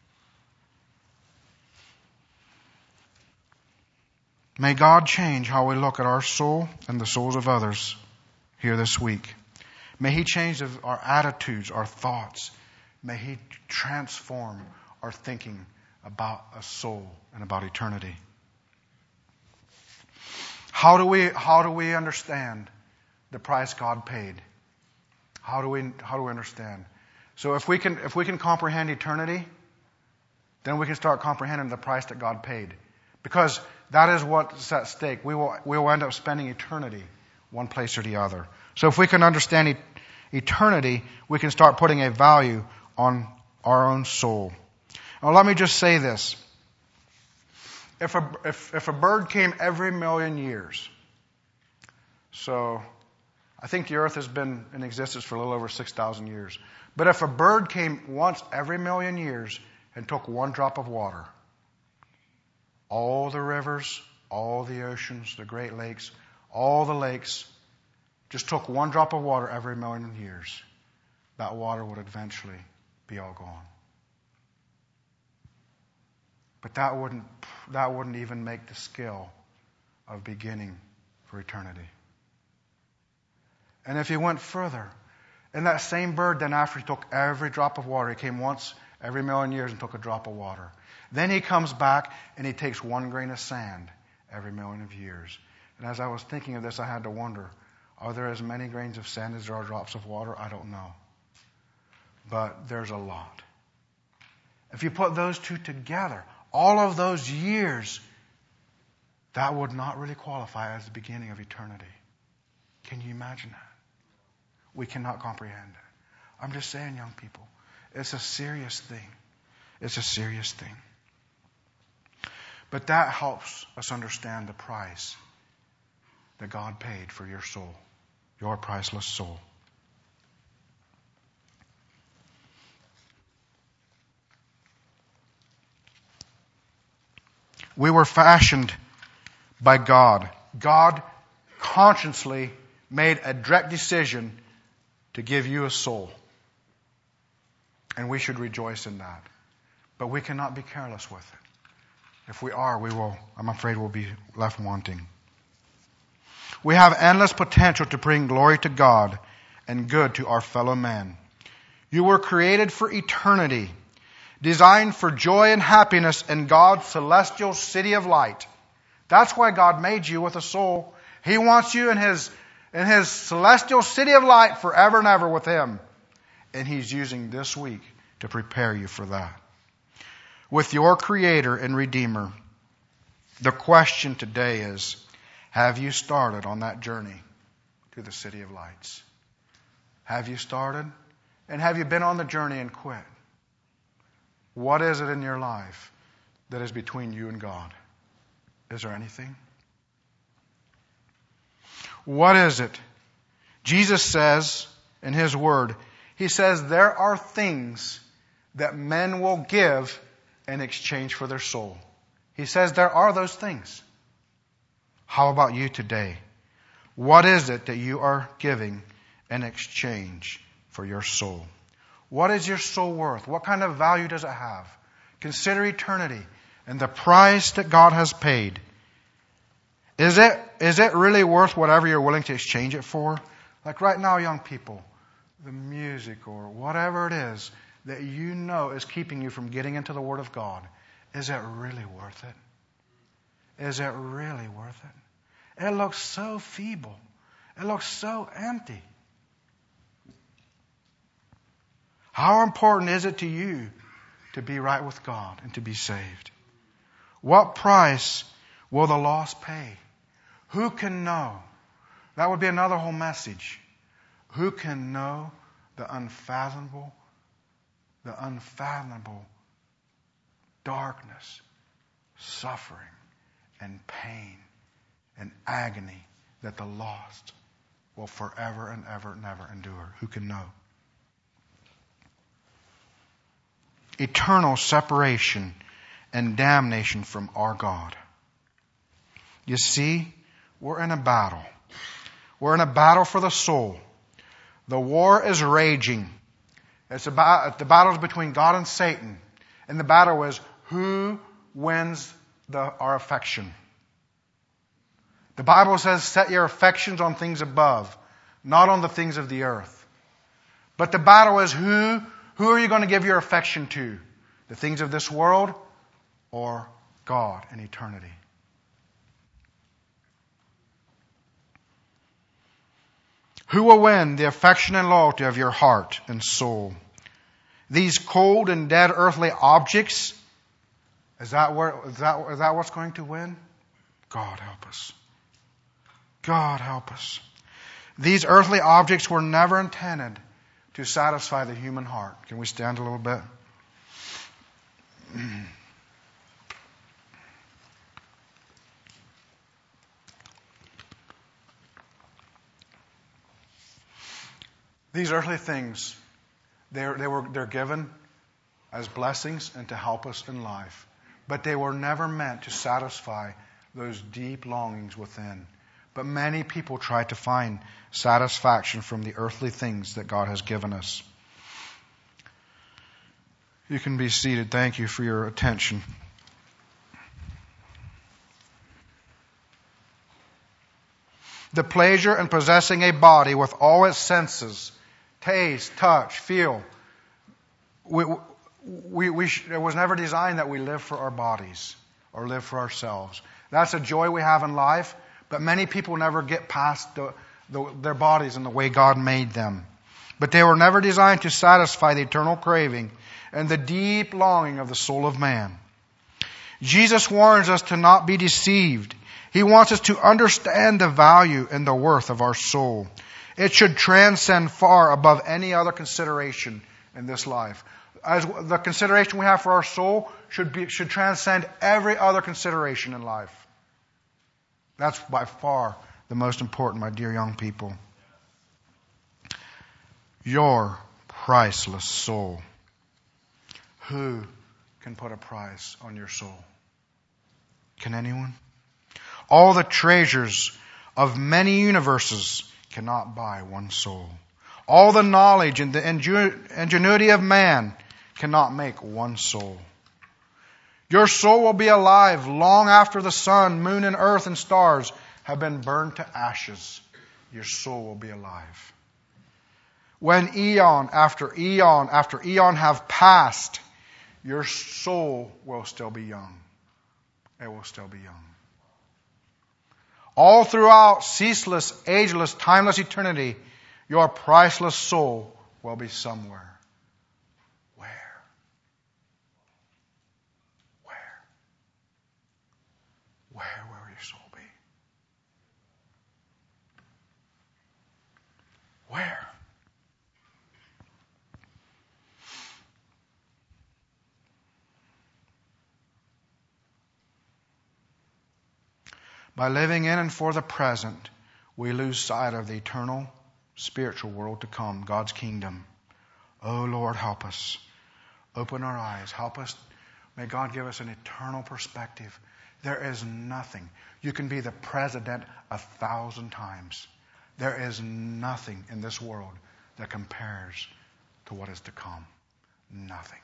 May God change how we look at our soul and the souls of others here this week. May He change our attitudes, our thoughts. May He transform our thinking about a soul and about eternity. How do we understand the price God paid? How do we understand? So if we can comprehend eternity, then we can start comprehending the price that God paid. Because that is what's at stake. We will end up spending eternity one place or the other. So if we can understand eternity, we can start putting a value on our own soul. Now let me just say this. If a bird came every million years, so I think the earth has been in existence for a little over 6,000 years. But if a bird came once every million years and took one drop of water, all the rivers, all the oceans, the Great Lakes, all the lakes, just took one drop of water every million years, that water would eventually be all gone. But that wouldn't even make the scale of beginning for eternity. And if you went further, and that same bird then after he took every drop of water, he came once every million years and took a drop of water. Then he comes back and he takes one grain of sand every million of years. And as I was thinking of this, I had to wonder, are there as many grains of sand as there are drops of water? I don't know. But there's a lot. If you put those two together, all of those years, that would not really qualify as the beginning of eternity. Can you imagine that? We cannot comprehend it. I'm just saying, young people, it's a serious thing. It's a serious thing. But that helps us understand the price that God paid for your soul, your priceless soul. We were fashioned by God. God consciously made a direct decision to give you a soul. And we should rejoice in that. But we cannot be careless with it. If we are, I'm afraid we'll be left wanting. We have endless potential to bring glory to God and good to our fellow man. You were created for eternity, designed for joy and happiness in God's celestial city of light. That's why God made you with a soul. He wants you in His celestial city of light forever and ever with Him. And He's using this week to prepare you for that. With your Creator and Redeemer, the question today is, have you started on that journey to the city of lights? Have you started? And have you been on the journey and quit? What is it in your life that is between you and God? Is there anything? What is it? Jesus says in His Word, He says there are things that men will give in exchange for their soul. He says there are those things. How about you today? What is it that you are giving in exchange for your soul? What is your soul worth? What kind of value does it have? Consider eternity and the price that God has paid. Is it really worth whatever you're willing to exchange it for? Like right now, young people, the music or whatever it is that you know is keeping you from getting into the Word of God. Is it really worth it? Is it really worth it? It looks so feeble. It looks so empty. How important is it to you to be right with God and to be saved? What price will the lost pay? Who can know? That would be another whole message. Who can know the unfathomable darkness, suffering, and pain and agony that the lost will forever and ever and ever endure? Who can know? Eternal separation and damnation from our God. You see, we're in a battle. We're in a battle for the soul. The war is raging. The battle is between God and Satan. And the battle is who wins our affection. The Bible says, set your affections on things above, not on the things of the earth. But the battle is who are you going to give your affection to? The things of this world or God in eternity? Who will win the affection and loyalty of your heart and soul? These cold and dead earthly objects, is that what's going to win? God help us. God help us. These earthly objects were never intended to satisfy the human heart. Can we stand a little bit? These earthly things, they're given as blessings and to help us in life. But they were never meant to satisfy those deep longings within. But many people try to find satisfaction from the earthly things that God has given us. You can be seated. Thank you for your attention. The pleasure in possessing a body with all its senses, taste, touch, feel. It was never designed that we live for our bodies or live for ourselves. That's a joy we have in life, but many people never get past their bodies and the way God made them. But they were never designed to satisfy the eternal craving and the deep longing of the soul of man. Jesus warns us to not be deceived. He wants us to understand the value and the worth of our soul. It should transcend far above any other consideration in this life. as the consideration we have for our soul should transcend every other consideration in life. That's by far the most important, my dear young people. Your priceless soul. Who can put a price on your soul? Can anyone? All the treasures of many universes cannot buy one soul. All the knowledge and the ingenuity of man cannot make one soul. Your soul will be alive long after the sun, moon, and earth and stars have been burned to ashes. Your soul will be alive. When eon after eon after eon have passed, your soul will still be young. It will still be young. All throughout ceaseless, ageless, timeless eternity, your priceless soul will be somewhere. Where? Where? Where will your soul be? Where? By living in and for the present, we lose sight of the eternal, spiritual world to come, God's kingdom. Oh Lord, help us. Open our eyes. Help us. May God give us an eternal perspective. There is nothing. You can be the president 1,000 times. There is nothing in this world that compares to what is to come. Nothing.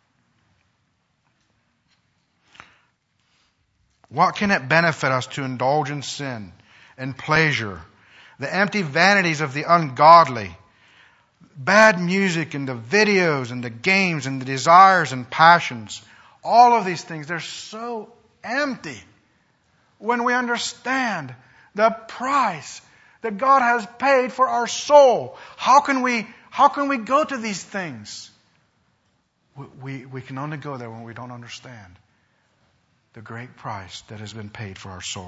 What can it benefit us to indulge in sin and pleasure, the empty vanities of the ungodly, bad music and the videos and the games and the desires and passions? All of these things, they're so empty when we understand the price that God has paid for our soul. How can we go to these things? We can only go there when we don't understand the great price that has been paid for our soul.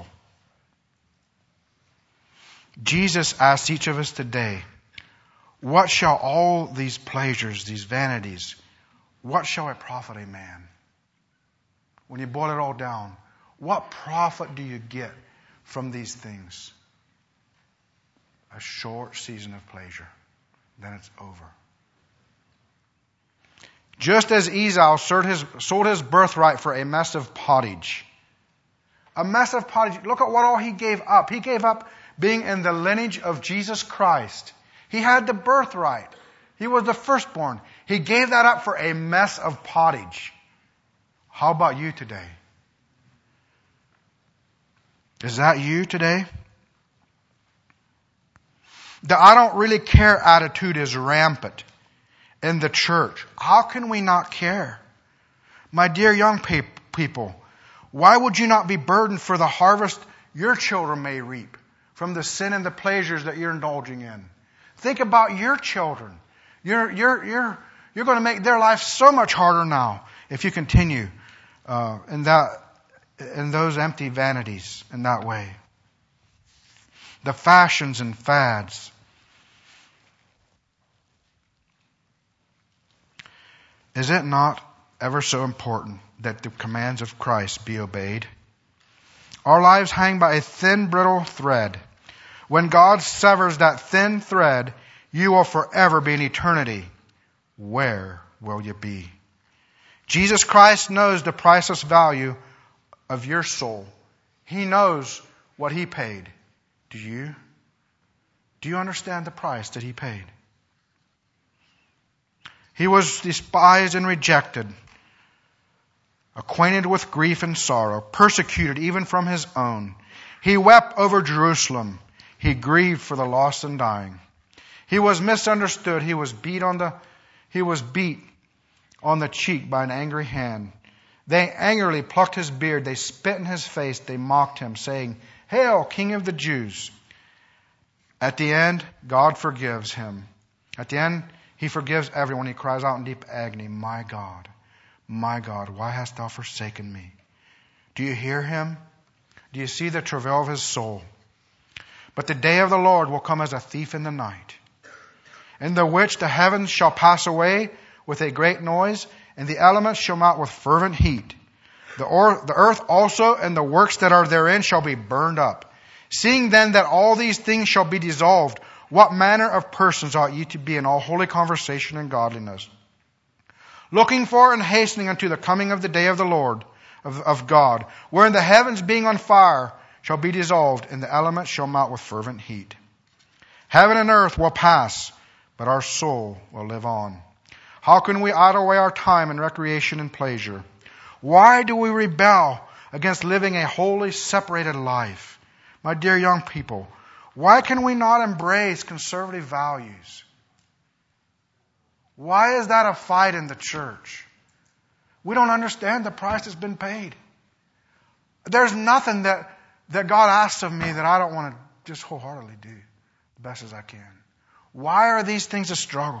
Jesus asks each of us today, what shall all these pleasures, these vanities, what shall it profit a man? When you boil it all down, what profit do you get from these things? A short season of pleasure. Then it's over. Just as Esau sold his birthright for a mess of pottage. A mess of pottage. Look at what all he gave up. He gave up being in the lineage of Jesus Christ. He had the birthright. He was the firstborn. He gave that up for a mess of pottage. How about you today? Is that you today? The I don't really care attitude is rampant in the church. How can we not care? My dear young people, why would you not be burdened for the harvest your children may reap from the sin and the pleasures that you're indulging in? Think about your children. You're going to make their life so much harder now if you continue in those empty vanities in that way. The fashions and fads. Is it not ever so important that the commands of Christ be obeyed? Our lives hang by a thin, brittle thread. When God severs that thin thread, you will forever be in eternity. Where will you be? Jesus Christ knows the priceless value of your soul. He knows what He paid. Do you? Do you understand the price that He paid? He was despised and rejected, acquainted with grief and sorrow, persecuted even from His own. He wept over Jerusalem. He grieved for the lost and dying. He was misunderstood. He was beat on the cheek by an angry hand. They angrily plucked His beard. They spit in His face. They mocked Him, saying, "Hail, King of the Jews." At the end, God forgives him. At the end, He forgives everyone. He cries out in deep agony, my God, why hast thou forsaken me?" Do you hear him? Do you see the travail of his soul? But the day of the Lord will come as a thief in the night, in the which the heavens shall pass away with a great noise, and the elements shall melt with fervent heat. The earth also and the works that are therein shall be burned up. Seeing then that all these things shall be dissolved, what manner of persons ought ye to be in all holy conversation and godliness? Looking for and hastening unto the coming of the day of the Lord, of God, wherein the heavens being on fire shall be dissolved, and the elements shall melt with fervent heat. Heaven and earth will pass, but our soul will live on. How can we idle away our time in recreation and pleasure? Why do we rebel against living a wholly separated life? My dear young people, why can we not embrace conservative values? Why is that a fight in the church? We don't understand the price that's been paid. There's nothing that God asks of me that I don't want to just wholeheartedly do the best as I can. Why are these things a struggle?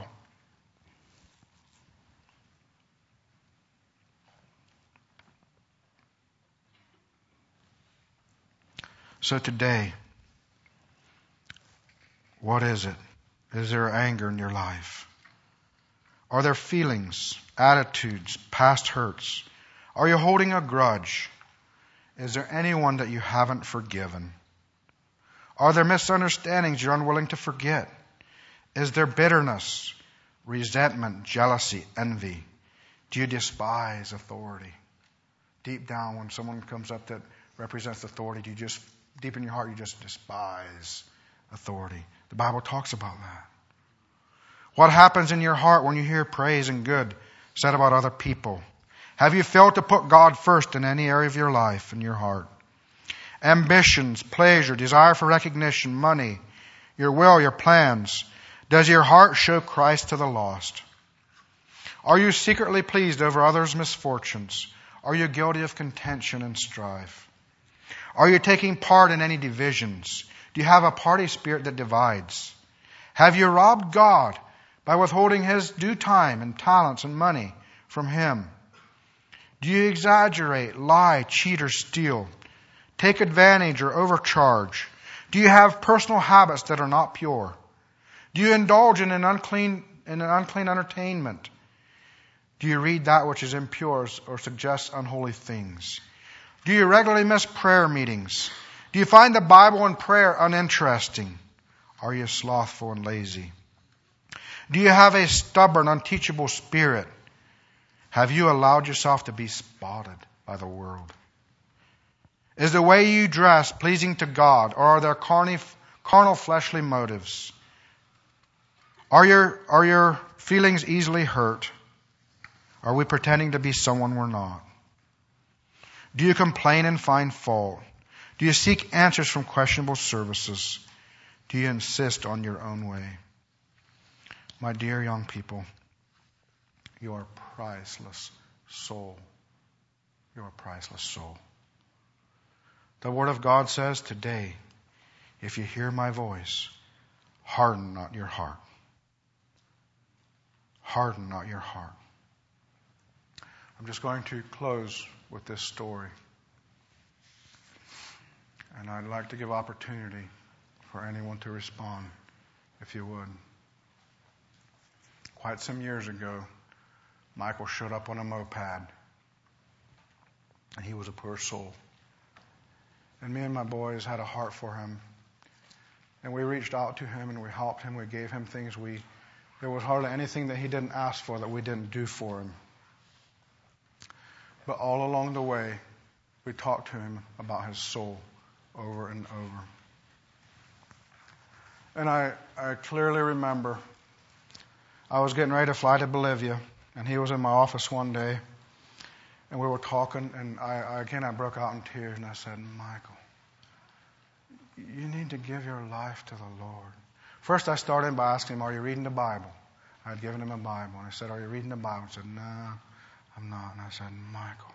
So today, what is it? Is there anger in your life? Are there feelings, attitudes, past hurts? Are you holding a grudge? Is there anyone that you haven't forgiven? Are there misunderstandings you're unwilling to forget? Is there bitterness, resentment, jealousy, envy? Do you despise authority? Deep down, when someone comes up that represents authority, do you just, deep in your heart, you just despise authority? The Bible talks about that. What happens in your heart when you hear praise and good said about other people? Have you failed to put God first in any area of your life, in your heart? Ambitions, pleasure, desire for recognition, money, your will, your plans. Does your heart show Christ to the lost? Are you secretly pleased over others' misfortunes? Are you guilty of contention and strife? Are you taking part in any divisions? Do you have a party spirit that divides? Have you robbed God by withholding His due time and talents and money from Him? Do you exaggerate, lie, cheat, or steal? Take advantage or overcharge? Do you have personal habits that are not pure? Do you indulge in an unclean entertainment? Do you read that which is impure or suggests unholy things? Do you regularly miss prayer meetings? Do you find the Bible and prayer uninteresting? Are you slothful and lazy? Do you have a stubborn, unteachable spirit? Have you allowed yourself to be spotted by the world? Is the way you dress pleasing to God, or are there carnal fleshly motives? Are your feelings easily hurt? Are we pretending to be someone we're not? Do you complain and find fault? Do you seek answers from questionable services? Do you insist on your own way? My dear young people, you are a priceless soul. You are a priceless soul. The Word of God says today, if you hear my voice, harden not your heart. Harden not your heart. I'm just going to close with this story. And I'd like to give opportunity for anyone to respond, if you would. Quite some years ago, Michael showed up on a moped, and he was a poor soul. And me and my boys had a heart for him. And we reached out to him and we helped him. We gave him things. There was hardly anything that he didn't ask for that we didn't do for him. But all along the way, we talked to him about his soul over and over. And I clearly remember I was getting ready to fly to Bolivia, and he was in my office one day, and we were talking, and I broke out in tears, and I said, Michael, you need to give your life to the Lord. First, I started by asking him, are you reading the Bible? I had given him a Bible, and I said, are you reading the Bible? He said, no, I'm not. And I said, Michael,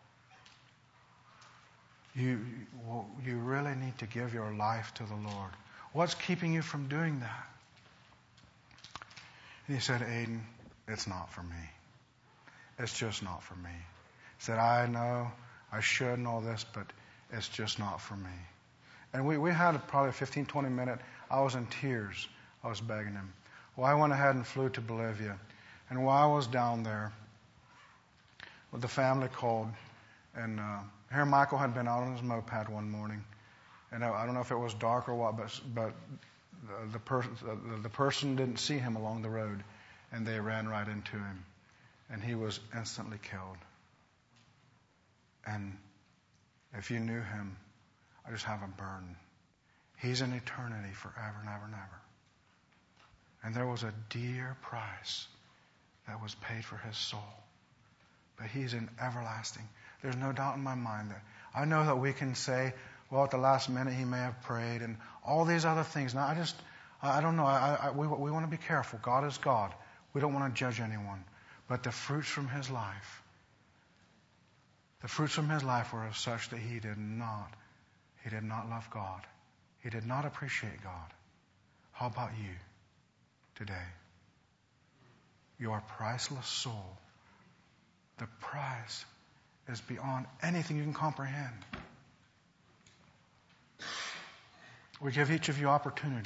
you really need to give your life to the Lord. What's keeping you from doing that? And he said, Aiden, it's not for me. It's just not for me. He said, I know I should and all this, but it's just not for me. And we had probably a 15, 20 minute. I was in tears. I was begging him. Well, I went ahead and flew to Bolivia. And while I was down there, the family called, and here Michael had been out on his moped one morning, and I don't know if it was dark or what, but the person didn't see him along the road, and they ran right into him, and he was instantly killed. And if you knew him, I just have a burden. He's in eternity forever and ever and ever. And there was a dear price that was paid for his soul. But he's in everlasting. There's no doubt in my mind that I know that we can say, well, at the last minute he may have prayed and all these other things. Now, I don't know. We want to be careful. God is God. We don't want to judge anyone. But the fruits from his life were as such that he did not love God. He did not appreciate God. How about you today? Your priceless soul. The price is beyond anything you can comprehend. We give each of you opportunity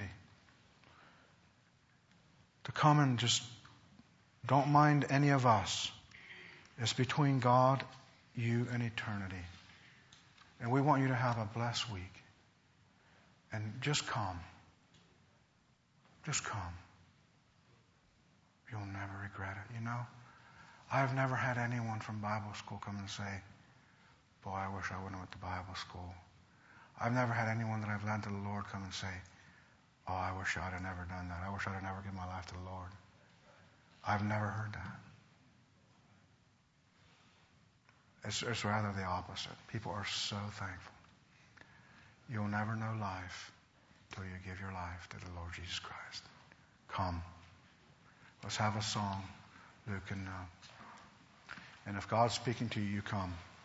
to come and just don't mind any of us. It's between God, you, and eternity. And we want you to have a blessed week. And just come. Just come. You'll never regret it, you know? I've never had anyone from Bible school come and say, boy, I wish I wouldn't have went to Bible school. I've never had anyone that I've led to the Lord come and say, oh, I wish I'd have never done that. I wish I'd have never given my life to the Lord. I've never heard that. It's rather the opposite. People are so thankful. You'll never know life till you give your life to the Lord Jesus Christ. Come. Let's have a song, Luke, and if God's speaking to you, you come.